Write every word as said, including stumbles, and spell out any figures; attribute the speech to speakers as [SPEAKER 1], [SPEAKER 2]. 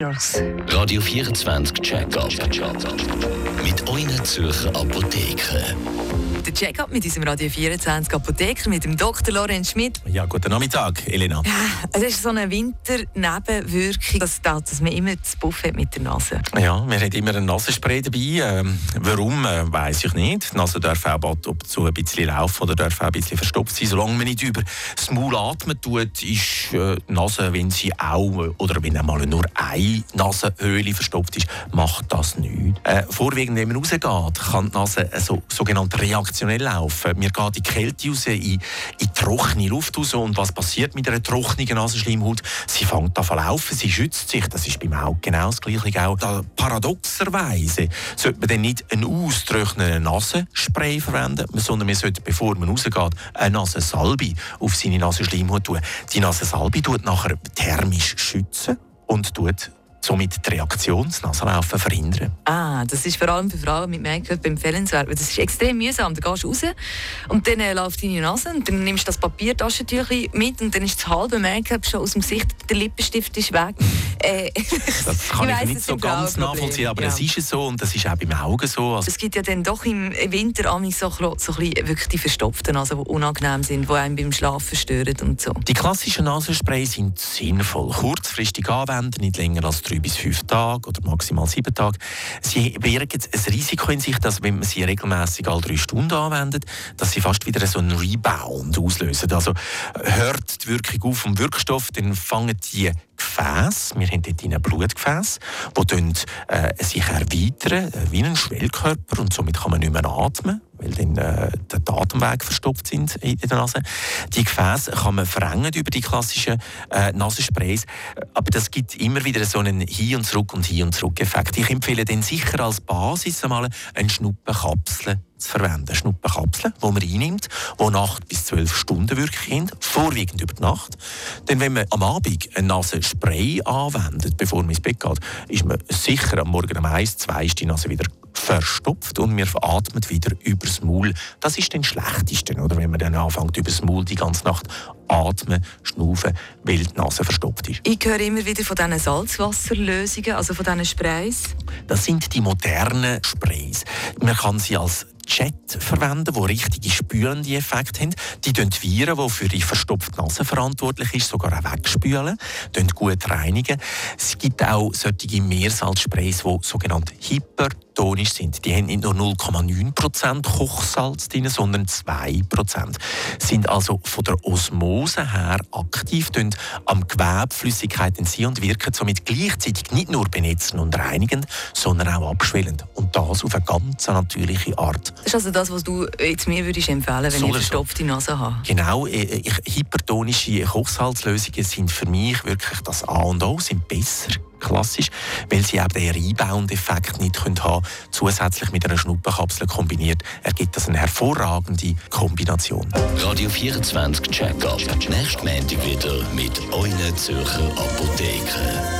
[SPEAKER 1] Radio vierundzwanzig Check-up. Mit euren Zürcher Apotheken.
[SPEAKER 2] Der Check-up mit unserem Radio vierundzwanzig Apotheker, mit dem Doktor Lorenz Schmidt.
[SPEAKER 3] Ja, guten Nachmittag, Elena.
[SPEAKER 2] Ja, es ist so eine Winternebenwirkung, dass, dass man immer das Buff hat mit der Nase.
[SPEAKER 3] Ja, wir haben immer ein Nasenspray dabei. Ähm, warum, äh, weiss ich nicht. Die Nase darf auch ab und zu ein bisschen laufen oder darf auch ein bisschen verstopft sein. Solange man nicht über das Maul atmen tut, ist äh, die Nase, wenn sie auch, oder wenn einmal nur eine Nasenhöhle verstopft ist, macht das nichts. Äh, vorwiegend, wenn man rausgeht, kann die Nase so, sogenannte reaktionell laufen. Wir gehen in die Kälte raus, in, in die trockene Luft raus. Und was passiert mit einer trockenen Nasenschleimhaut? Sie fängt an zu laufen, sie schützt sich. Das ist beim Auge genau das Gleiche auch. Da, paradoxerweise sollte man dann nicht einen austrocknenden Nasenspray verwenden, sondern man sollte, bevor man rausgeht, eine Nasensalbe auf seine Nasenschleimhaut tun. Die Nasensalbe tut nachher thermisch schützen und tut somit die Reaktion, das Nasenlaufen verhindern.
[SPEAKER 2] Ah, das ist vor allem für Frauen mit Make-up empfehlenswert. Das ist extrem mühsam. Da gehst du raus und dann äh, läuft deine Nase und dann nimmst du das Papiertaschentüchchen mit und dann ist das halbe Make-up schon aus dem Gesicht, der Lippenstift ist weg. Äh,
[SPEAKER 3] das kann ich,
[SPEAKER 2] ich weiss,
[SPEAKER 3] nicht so ganz nachvollziehen, aber ja. Es ist so und das ist auch beim Auge so. Also es
[SPEAKER 2] gibt ja dann doch im Winter so, so, so ein bisschen wirklich die verstopften Nasen, die unangenehm sind, die einem beim Schlafen stören und so.
[SPEAKER 3] Die klassischen Nasensprays sind sinnvoll. Kurzfristig anwenden, nicht länger als drei bis fünf Tage oder maximal sieben Tage. Sie birgen ein Risiko in sich, dass wenn man sie regelmäßig alle drei Stunden anwendet, dass sie fast wieder so einen Rebound auslösen. Also hört die Wirkung auf vom Wirkstoff, dann fangen die Gefäße, wir haben dort ein Blutgefäß, die dann, äh, sich erweitern, äh, wie ein Schwellkörper und somit kann man nicht mehr atmen, weil dann äh, die Atemwege verstopft sind in der Nase. Die Gefäße kann man verengen über die klassischen äh, Nasensprays, aber das gibt immer wieder so einen Hin- und Zurück- und Hin- und Zurück-Effekt. Ich empfehle dann sicher als Basis einmal eine Schnuppenkapsel zu verwenden. Schnuppenkapseln, die man einnimmt, die nach acht bis zwölf Stunden Wirkung haben, vorwiegend über die Nacht. Denn wenn man am Abend ein Nasenspray anwendet, bevor man ins Bett geht, ist man sicher am Morgen um eins, zwei ist die Nase wieder verstopft und wir atmen wieder übers Maul. Das ist dann das Schlechteste, oder? Wenn man dann anfängt, übers Maul die ganze Nacht atmen, schnaufen, weil die Nase verstopft ist.
[SPEAKER 2] Ich höre immer wieder von diesen Salzwasserlösungen, also von diesen Sprays.
[SPEAKER 3] Das sind die modernen Sprays. Man kann sie als Jet verwenden, die richtige spülende Effekte haben. Die reinigen die Viren, die für die verstopfte Nase verantwortlich ist, sogar auch wegspülen, gut reinigen. Es gibt auch solche Meersalzsprays, die sogenannt hypertonisch sind. Die haben nicht nur null Komma neun Prozent Kochsalz drin, sondern zwei Prozent. Sind also von der Osmose her aktiv, am Gewebe Flüssigkeit entziehen und wirken somit gleichzeitig nicht nur benetzend und reinigend, sondern auch abschwellend. Und das auf eine ganz natürliche Art.
[SPEAKER 2] Das ist also das, was du jetzt mir würdest empfehlen, wenn so ich verstopfte Nase habe?
[SPEAKER 3] Genau. Ich, hypertonische Kochsalzlösungen sind für mich wirklich das A und O, sind besser, klassisch, weil sie eben den Rebound-Effekt nicht haben können. Zusätzlich mit einer Schnuppenkapsel kombiniert, ergibt das eine hervorragende Kombination.
[SPEAKER 1] Radio vierundzwanzig Check-up. Nächsten Montag wieder mit euren Zürcher Apotheken.